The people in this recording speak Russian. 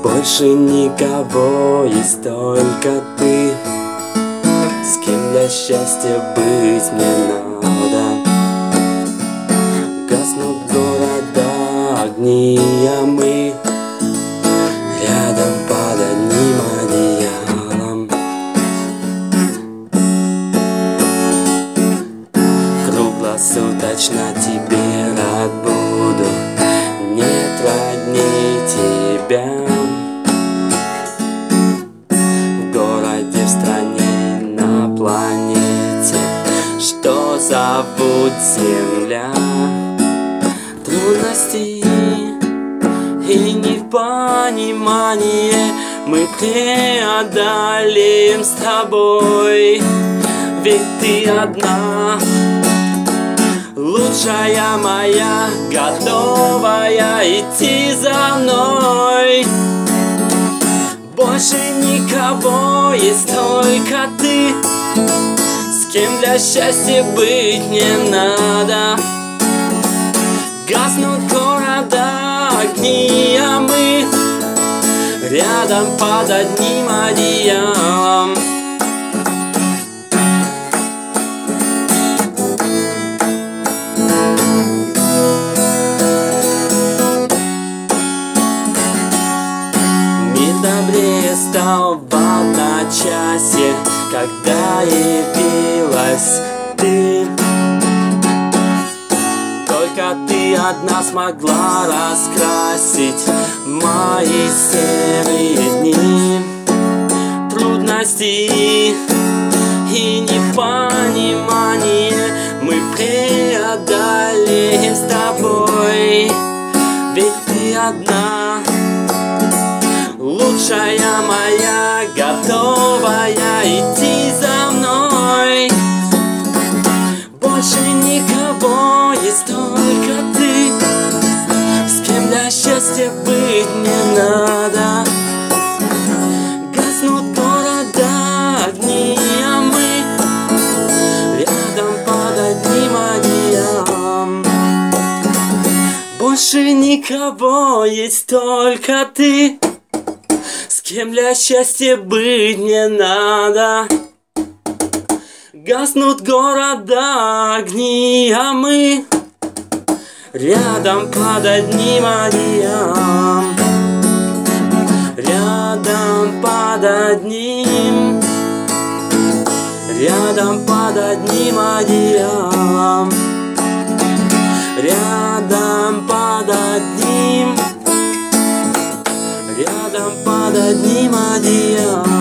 Больше никого, есть только ты, с кем для счастья быть мне надо. Гаснут города огни, а мы рядом под одним одеялом. Круглосуточно тебе рад буду, нет родней тебя. В городе, в стране, на планете, что зовут Земля. Трудности и непонимание мы преодолеем с тобой. Ведь ты одна, лучшая моя, готовая идти за мной. Больше никого, есть только ты, с кем для счастья быть не надо. Гаснут города огни, а мы рядом под одним одеялом. Мир добрее стал в одночасье, когда явилась ты. Только ты одна смогла раскрасить мои серые дни. Трудности и непонимание мы преодолеем с тобой. Ведь ты одна, лучшая моя, готовая идти за мной. Больше никого, есть только ты, с кем для счастья быть не надо. Гаснут города огни, а мы рядом под одним одеялом. Больше никого, есть только ты, с кем для счастья быть не надо. Гаснут города огни, а мы рядом под одним одеялом. Рядом под одним, рядом под одним одеялом. Рядом под одним, рядом под одним одеялом.